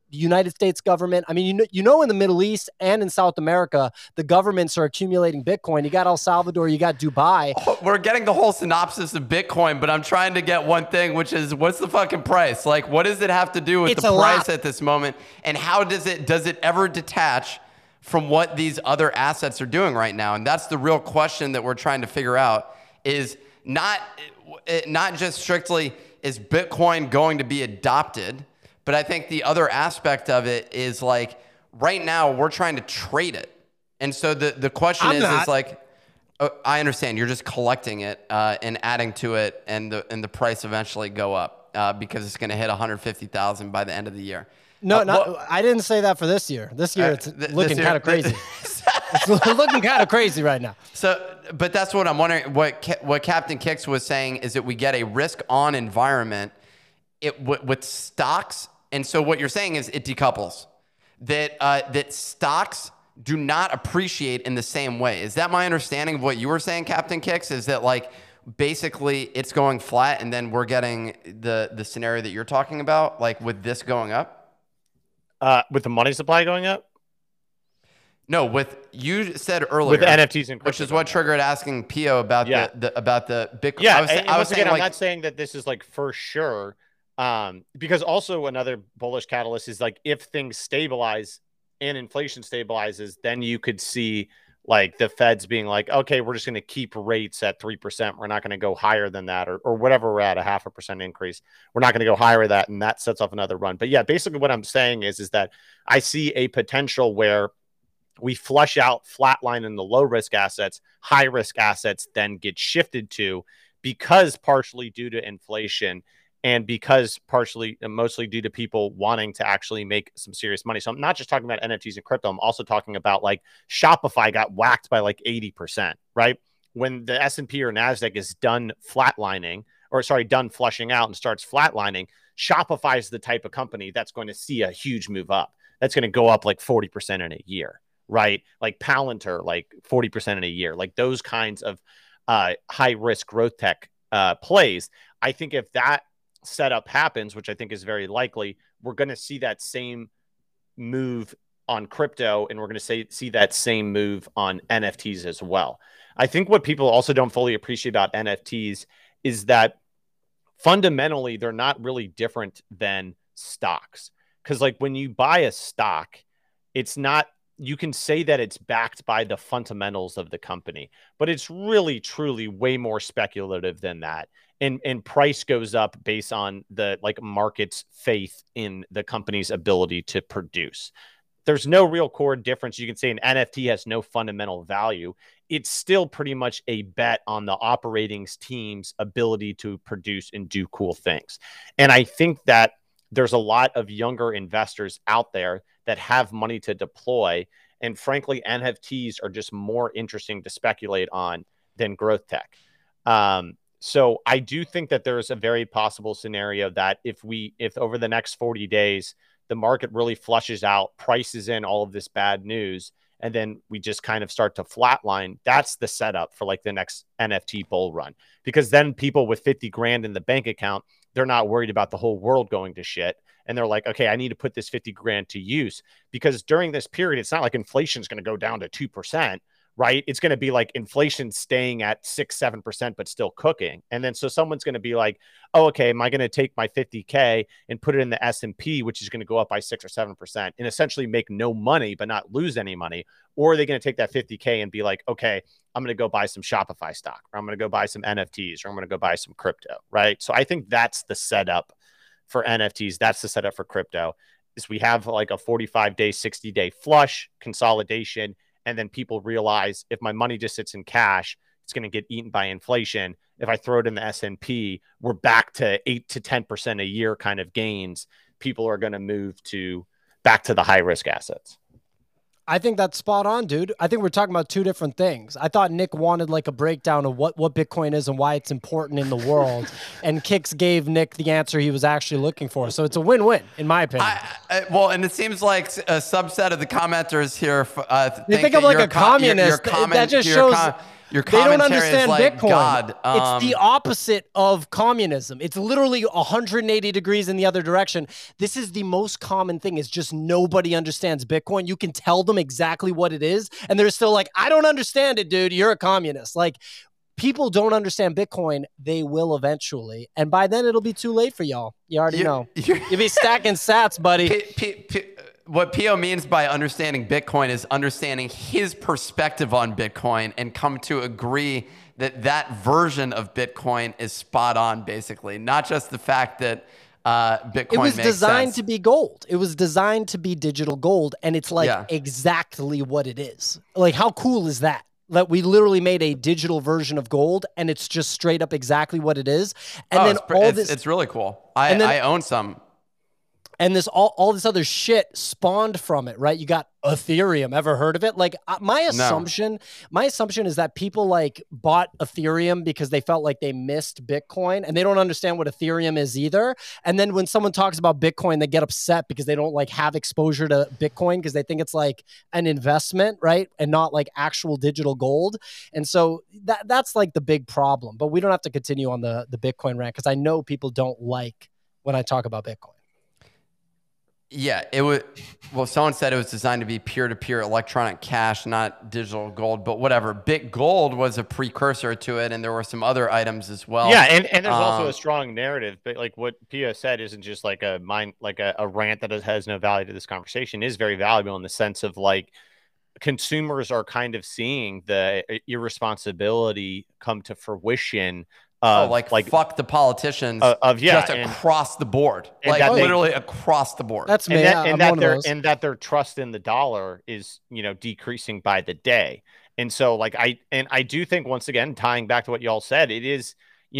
United States government. I mean, you know, in the Middle East and in South America, the governments are accumulating Bitcoin. You got El Salvador, you got Dubai. We're getting the whole synopsis of Bitcoin, but I'm trying to get one thing, which is what's the fucking price? Like, what does it have to do with the price at this moment? And how does it ever detach from what these other assets are doing right now? And that's the real question that we're trying to figure out, is not just strictly is Bitcoin going to be adopted, but I think the other aspect of it is like right now we're trying to trade it. And so the question is like, I understand you're just collecting it and adding to it, and the price eventually go up because it's going to hit 150,000 by the end of the year. No, I didn't say that for this year. This year it's looking kind of crazy. It's looking kind of crazy right now. So, but that's what I'm wondering. What Captain Kicks was saying is that we get a risk-on environment with stocks, and so what you're saying is it decouples. That stocks do not appreciate in the same way. Is that my understanding of what you were saying, Captain Kicks? Is that like basically it's going flat, and then we're getting the scenario that you're talking about, like with this going up? With the money supply going up? No, you said earlier with NFTs and crypto, which is what triggered asking Pio about the Bitcoin. Yeah, I was saying, I'm not saying that this is like for sure, because also another bullish catalyst is like if things stabilize and inflation stabilizes, then you could see like the Feds being like, okay, we're just going to keep rates at 3%. We're not going to go higher than that, or whatever we're at, 0.5% increase. We're not going to go higher than that, and that sets off another run. But yeah, basically what I'm saying is that I see a potential where we flush out flatline in the low risk assets, high risk assets then get shifted to, because partially due to inflation and because partially and mostly due to people wanting to actually make some serious money. So I'm not just talking about NFTs and crypto. I'm also talking about like Shopify got whacked by like 80%, right? When the S&P or NASDAQ is done flushing out and starts flatlining, Shopify is the type of company that's going to see a huge move up. That's going to go up like 40% in a year, right? Like Palantir, like 40% in a year, like those kinds of high risk growth tech plays. I think if that setup happens, which I think is very likely, we're going to see that same move on crypto, and we're going to see that same move on NFTs as well. I think what people also don't fully appreciate about NFTs is that fundamentally they're not really different than stocks. Because like when you buy a stock, it's not, you can say that it's backed by the fundamentals of the company, but it's really truly way more speculative than that. And price goes up based on the like market's faith in the company's ability to produce. There's no real core difference. You can say an NFT has no fundamental value. It's still pretty much a bet on the operating team's ability to produce and do cool things. And I think that there's a lot of younger investors out there that have money to deploy. And frankly, NFTs are just more interesting to speculate on than growth tech. So I do think that there's a very possible scenario that if over the next 40 days, the market really flushes out, prices in all of this bad news, and then we just kind of start to flatline, that's the setup for like the next NFT bull run. Because then people with 50 grand in the bank account, they're not worried about the whole world going to shit. And they're like, okay, I need to put this 50 grand to use, because during this period, it's not like inflation is going to go down to 2%, right? It's going to be like inflation staying at 6-7%, but still cooking. And then so someone's going to be like, oh, okay, am I going to take my 50K and put it in the S&P, which is going to go up by 6 or 7% and essentially make no money, but not lose any money? Or are they going to take that 50K and be like, okay, I'm going to go buy some Shopify stock, or I'm going to go buy some NFTs, or I'm going to go buy some crypto, right? So I think that's the setup for NFTs. That's the setup for crypto, is we have like a 45-day, 60-day flush consolidation. And then people realize if my money just sits in cash, it's going to get eaten by inflation. If I throw it in the S&P, we're back to 8 to 10% a year kind of gains. People are going to move back to the high risk assets. I think that's spot on, dude. I think we're talking about two different things. I thought Nick wanted like a breakdown of what Bitcoin is and why it's important in the world. And Kicks gave Nick the answer he was actually looking for. So it's a win-win, in my opinion. Well, and it seems like a subset of the commenters here they think I'm like a communist. That just shows... Your They don't commentary is understand like, Bitcoin. God, It's the opposite of communism. It's literally 180 degrees in the other direction. This is the most common thing, is just nobody understands Bitcoin. You can tell them exactly what it is, and they're still like, I don't understand it, dude. You're a communist. Like, people don't understand Bitcoin. They will eventually. And by then, it'll be too late for y'all. You already know. You'll be stacking sats, buddy. What Pio means by understanding Bitcoin is understanding his perspective on Bitcoin and come to agree that that version of Bitcoin is spot on, basically. Not just the fact that Bitcoin makes sense. It was designed to be gold. It was designed to be digital gold, and it's like exactly what it is. Like, how cool is that? That we literally made a digital version of gold, and it's just straight up exactly what it is. And then it's really cool. I own some. And this all this other shit spawned from it, right? You got Ethereum. Ever heard of it? Like, my assumption is that people like bought Ethereum because they felt like they missed Bitcoin, and they don't understand what Ethereum is either. And then when someone talks about Bitcoin, they get upset because they don't like have exposure to Bitcoin, because they think it's like an investment, right? And not like actual digital gold. And so that's like the big problem. But we don't have to continue on the Bitcoin rant, because I know people don't like when I talk about Bitcoin. Yeah, it was. Well, someone said it was designed to be peer-to-peer electronic cash, not digital gold. But whatever, BitGold was a precursor to it, and there were some other items as well. Yeah, and there's also a strong narrative. But like what Pio said isn't just like a rant that has no value to this conversation. It is very valuable in the sense of like consumers are kind of seeing the irresponsibility come to fruition. Like fuck the politicians just across the board, like literally across the board. That's me. And that their trust in the dollar is, decreasing by the day. And so like I do think, once again, tying back to what y'all said, it is,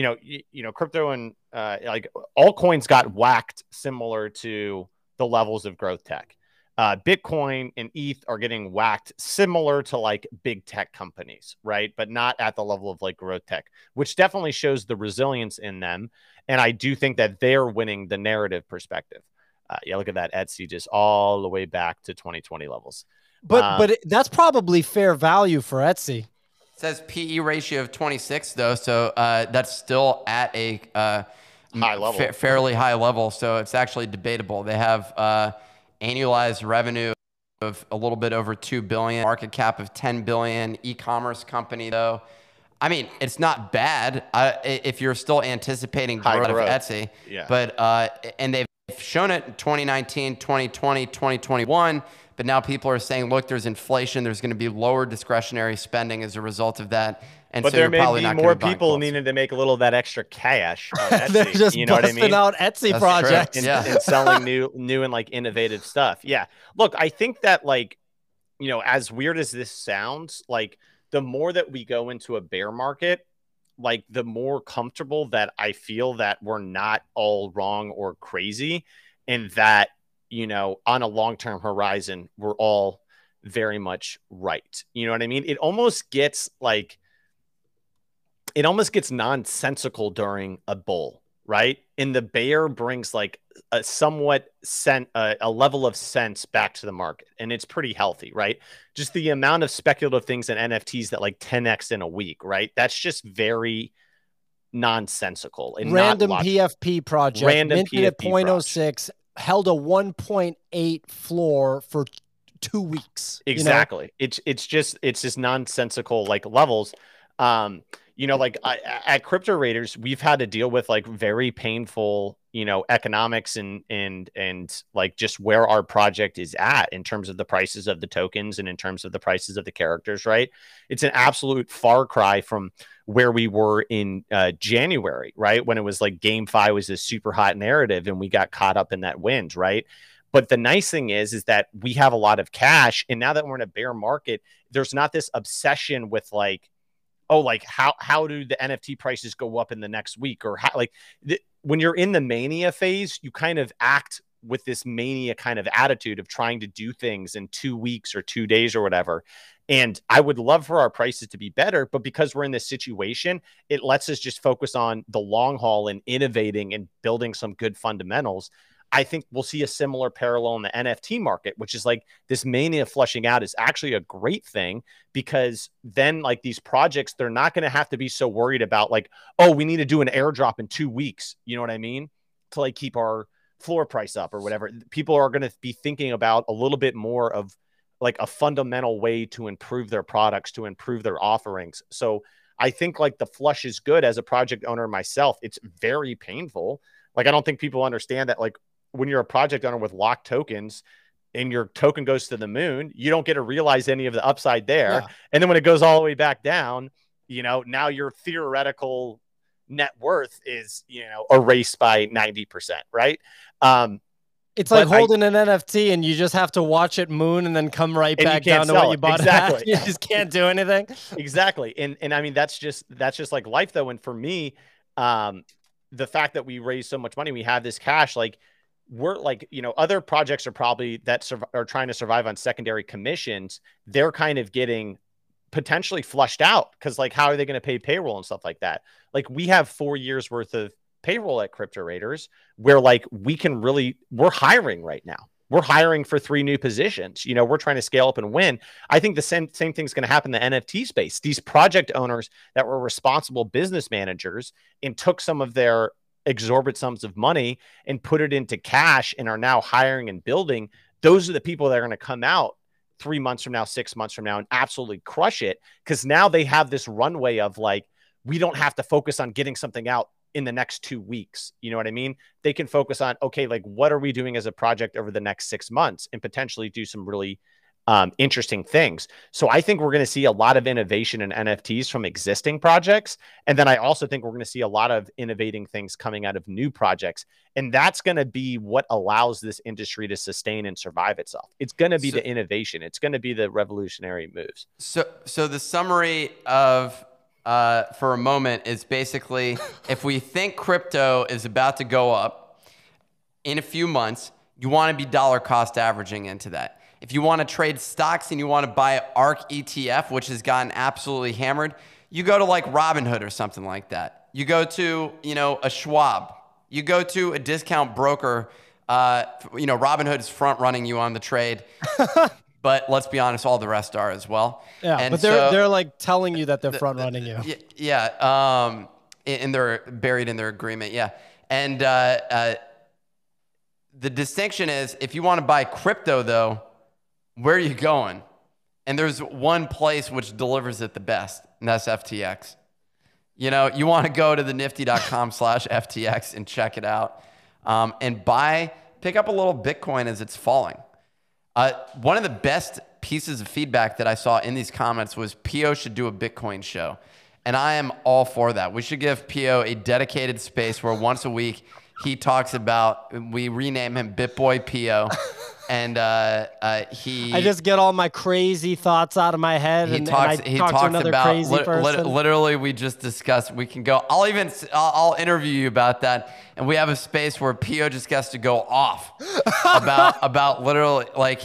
crypto and like altcoins got whacked similar to the levels of growth tech. Bitcoin and ETH are getting whacked similar to like big tech companies, right? But not at the level of like growth tech, which definitely shows the resilience in them. And I do think that they're winning the narrative perspective. Look at that Etsy just all the way back to 2020 levels. But that's probably fair value for Etsy. It says PE ratio of 26 though, so that's still at a high level, fairly high level. So it's actually debatable. They have annualized revenue of a little bit over 2 billion, market cap of 10 billion, e-commerce company though. I mean, it's not bad if you're still anticipating growth of Etsy. Yeah. But and they've shown it in 2019, 2020, 2021. But now people are saying, look, there's inflation. There's going to be lower discretionary spending as a result of that. And but so there you're probably may be not more people needing to make a little of that extra cash on Etsy. They're just busting out Etsy projects and selling new and like innovative stuff. Yeah. Look, I think that like, as weird as this sounds, like the more that we go into a bear market, like the more comfortable that I feel that we're not all wrong or crazy, and that, on a long-term horizon, we're all very much right. You know what I mean? It almost gets nonsensical during a bull, right? And the bear brings like a a level of sense back to the market, and it's pretty healthy, right? Just the amount of speculative things and NFTs that like 10x in a week, right? That's just very nonsensical. And random PFP project, minted at PFP 0.06, held a 1.8 floor for 2 weeks. Exactly. It's just nonsensical like levels. Like at Crypto Raiders, we've had to deal with like very painful, economics and like just where our project is at in terms of the prices of the tokens and in terms of the prices of the characters, right? It's an absolute far cry from where we were in January, right? When it was like GameFi was this super hot narrative and we got caught up in that wind, right? But the nice thing is that we have a lot of cash. And now that we're in a bear market, there's not this obsession with like, oh, like how do the NFT prices go up in the next week? Or how, when you're in the mania phase, you kind of act with this mania kind of attitude of trying to do things in 2 weeks or 2 days or whatever. And I would love for our prices to be better, but because we're in this situation, it lets us just focus on the long haul and innovating and building some good fundamentals. I think we'll see a similar parallel in the NFT market, which is like this mania flushing out is actually a great thing, because then like these projects, they're not going to have to be so worried about like, oh, we need to do an airdrop in 2 weeks. You know what I mean? To like keep our floor price up or whatever. People are going to be thinking about a little bit more of like a fundamental way to improve their products, to improve their offerings. So I think like the flush is good. As a project owner myself, it's very painful. Like, I don't think people understand that, like, when you're a project owner with locked tokens and your token goes to the moon, you don't get to realize any of the upside there. Yeah. And then when it goes all the way back down, you know, now your theoretical net worth is, you know, erased by 90%, right? It's like holding an NFT and you just have to watch it moon and then come right back down to what you bought. Exactly. You just can't do anything. Exactly. And I mean, that's just like life though. And for me, the fact that we raise so much money, we have this cash, like, we're like, you know, other projects are probably that are trying to survive on secondary commissions. They're kind of getting potentially flushed out because, like, how are they going to pay payroll and stuff like that? Like, we have 4 years worth of payroll at Crypto Raiders where, like, we're hiring right now. We're hiring for 3 new positions. You know, we're trying to scale up and win. I think the same thing's going to happen in the NFT space. These project owners that were responsible business managers and took some of their exorbitant sums of money and put it into cash and are now hiring and building, those are the people that are going to come out 3 months from now, 6 months from now, and absolutely crush it, because now they have this runway of like, we don't have to focus on getting something out in the next 2 weeks. You know what I mean? They can focus on, okay, like, what are we doing as a project over the next 6 months, and potentially do some really interesting things. So I think we're going to see a lot of innovation in NFTs from existing projects. And then I also think we're going to see a lot of innovating things coming out of new projects. And that's going to be what allows this industry to sustain and survive itself. It's going to be the innovation. It's going to be the revolutionary moves. So the summary of, for a moment, is basically, if we think crypto is about to go up in a few months, you want to be dollar cost averaging into that. If you want to trade stocks and you want to buy ARK ETF, which has gotten absolutely hammered, you go to like Robinhood or something like that. You go to, you know, a Schwab. You go to a discount broker. You know, Robinhood is front running you on the trade. But let's be honest, all the rest are as well. Yeah, and but they're like telling you that they're front running you. Yeah. And they're buried in their agreement. Yeah. And the distinction is, if you want to buy crypto though, where are you going? And there's one place which delivers it the best, and that's FTX. You know, you want to go to the nifty.com/FTX and check it out, and pick up a little Bitcoin as it's falling. One of the best pieces of feedback that I saw in these comments was Pio should do a Bitcoin show. And I am all for that. We should give Pio a dedicated space where once a week he talks about, we rename him BitBoy Pio. And I just get all my crazy thoughts out of my head. He talks about crazy person. Literally, we just discussed. We can go. I'll interview you about that, and we have a space where Pio just gets to go off about literally like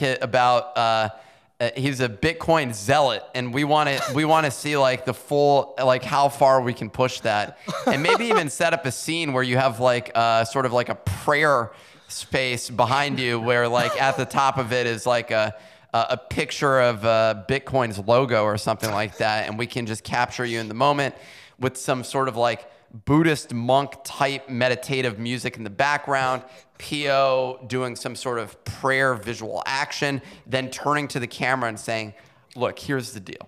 he's a Bitcoin zealot, and we want to see like the full, like how far we can push that, and maybe even set up a scene where you have like sort of like a prayer space behind you where like at the top of it is like a picture of Bitcoin's logo or something like that, and we can just capture you in the moment with some sort of like Buddhist monk type meditative music in the background, Pio doing some sort of prayer visual action, then turning to the camera and saying, look, here's the deal.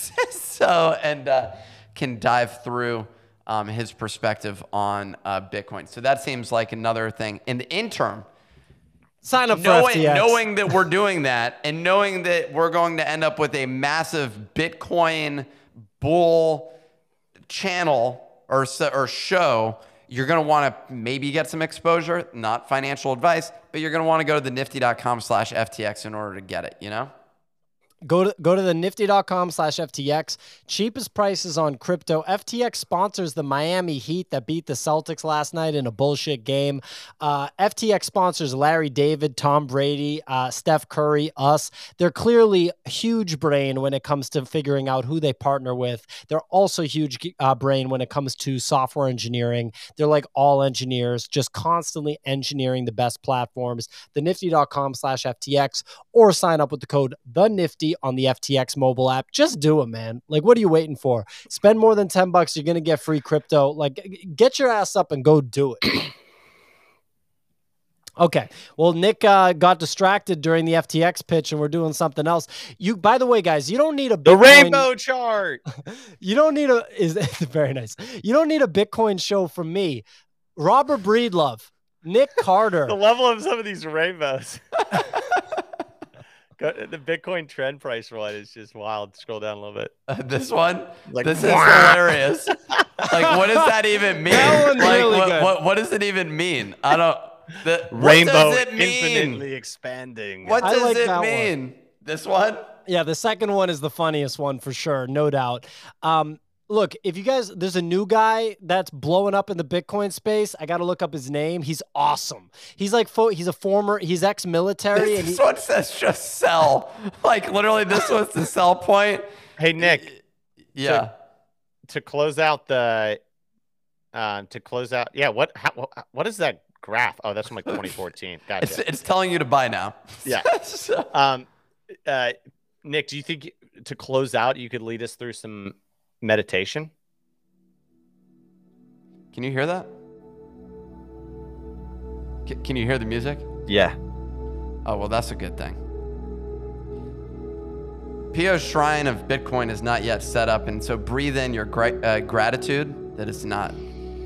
Can dive through his perspective on Bitcoin. So that seems like another thing. In the interim, sign up for FTX. Knowing that we're doing that, and knowing that we're going to end up with a massive Bitcoin bull channel or show, you're going to want to maybe get some exposure, not financial advice, but you're going to want to go to the nifty.com/FTX in order to get it, you know? Go to the nifty.com/FTX. Cheapest prices on crypto. FTX sponsors the Miami Heat that beat the Celtics last night in a bullshit game. FTX sponsors Larry David, Tom Brady, Steph Curry, us. They're clearly a huge brain when it comes to figuring out who they partner with. They're also huge brain when it comes to software engineering. They're like all engineers, just constantly engineering the best platforms. The nifty.com/FTX, or sign up with the code THENIFTY on the FTX mobile app. Just do it, man. Like, what are you waiting for? Spend more than $10. You're going to get free crypto. Like, get your ass up and go do it. Okay. Well, Nick got distracted during the FTX pitch, and we're doing something else. By the way, guys, you don't need a Bitcoin. The rainbow chart. You don't need very nice. You don't need a Bitcoin show from me. Robert Breedlove, Nick Carter. The level of some of these rainbows. The Bitcoin trend price one is just wild. Scroll down a little bit. This one? This is hilarious. Like, what does that even mean? That one's like, really good. What does it even mean? I don't. Rainbow what does it mean? infinitely expanding. What does like it that mean? This one? Yeah, the second one is the funniest one for sure, no doubt. Look, if you guys, there's a new guy that's blowing up in the Bitcoin space. I got to look up his name. He's awesome. He's like, he's ex-military. This one says just sell. Like, literally, this was the sell point. Hey, Nick. Yeah. To close out yeah, what is that graph? Oh, that's from like 2014. Gotcha. It's telling you to buy now. Yeah. Nick, do you think to close out, you could lead us through some meditation? Can you hear that? Can you hear the music? Yeah. Oh, well, that's a good thing. Pio's shrine of Bitcoin is not yet set up, and so breathe in your gratitude that it's not.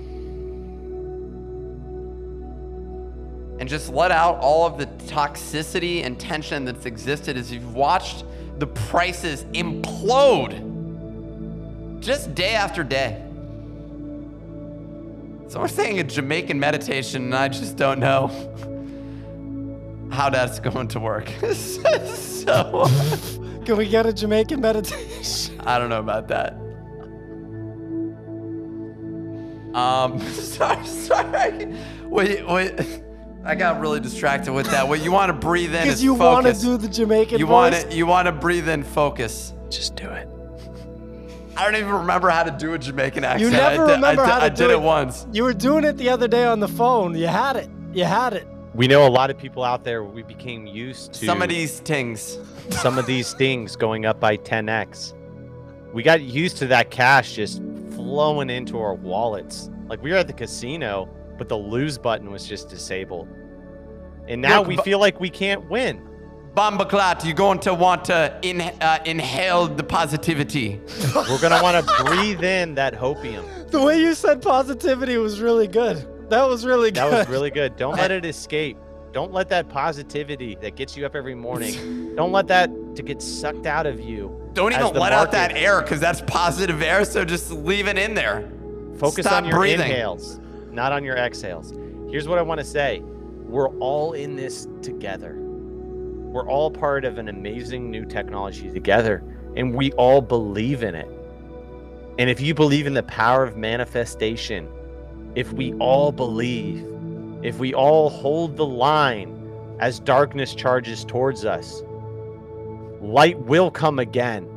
And just let out all of the toxicity and tension that's existed as you've watched the prices implode just day after day. So we're saying a Jamaican meditation, and I just don't know how that's going to work. So Can we get a Jamaican meditation? I don't know about that. Sorry. Wait. I got really distracted with that. What you want to breathe in Because is you focus. want to do the Jamaican You voice? want to breathe in focus. Just do it. I don't even remember how to do a Jamaican accent. You never remember how to do I did it once. You were doing it the other day on the phone. You had it. We know a lot of people out there, we became used to Some of these things. some of these things going up by 10x. We got used to that cash just flowing into our wallets. Like, we were at the casino, but the lose button was just disabled. And now we feel like we can't win. Bombaclat, you're going to want to inhale the positivity. We're going to want to breathe in that hopium. The way you said positivity was really good. That was really good. That was really good. Don't let it escape. Don't let that positivity that gets you up every morning, don't let that to get sucked out of you. Don't even let out that air, because that's positive air, so just leave it in there. Focus Stop on your breathing. inhales, not on your exhales. Here's what I want to say. We're all in this together. We're all part of an amazing new technology together, and we all believe in it. And if you believe in the power of manifestation, if we all believe, if we all hold the line as darkness charges towards us, light will come again.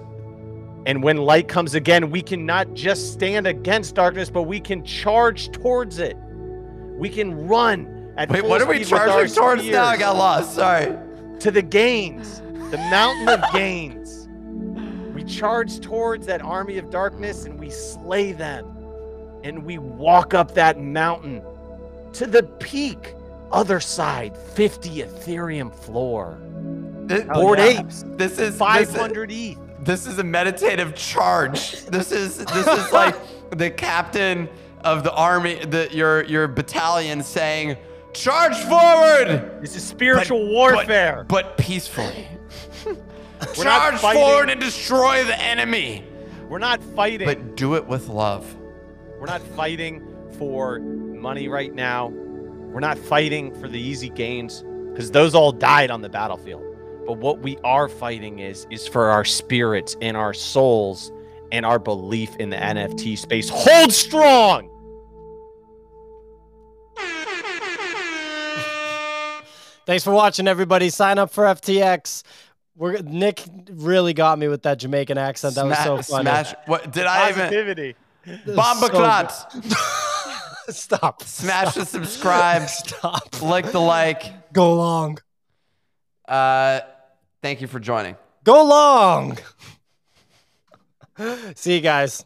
And when light comes again, we can not just stand against darkness, but we can charge towards it. We can run at full What are we speed with our charging towards spears now? I got lost. Sorry. to the gains, the mountain of gains. We charge towards that army of darkness and we slay them. And we walk up that mountain to the peak, other side, 50 Ethereum floor. Bored apes, This is 500 ETH. This is a meditative charge. This is like the captain of the army, your battalion saying, "Charge forward!" This is spiritual warfare. but peacefully. We're not Charge fighting. forward and destroy the enemy. We're not fighting. But do it with love. We're not fighting for money right now. We're not fighting for the easy gains, because those all died on the battlefield. But what we are fighting is for our spirits and our souls and our belief in the NFT space. Hold strong! Thanks for watching, everybody. Sign up for FTX. Nick really got me with that Jamaican accent. That was so funny. Smash. What did I Positivity. even? Bomba clot. Stop. Smash the subscribe. Stop. Click the like. Go long. Thank you for joining. Go long. See you guys.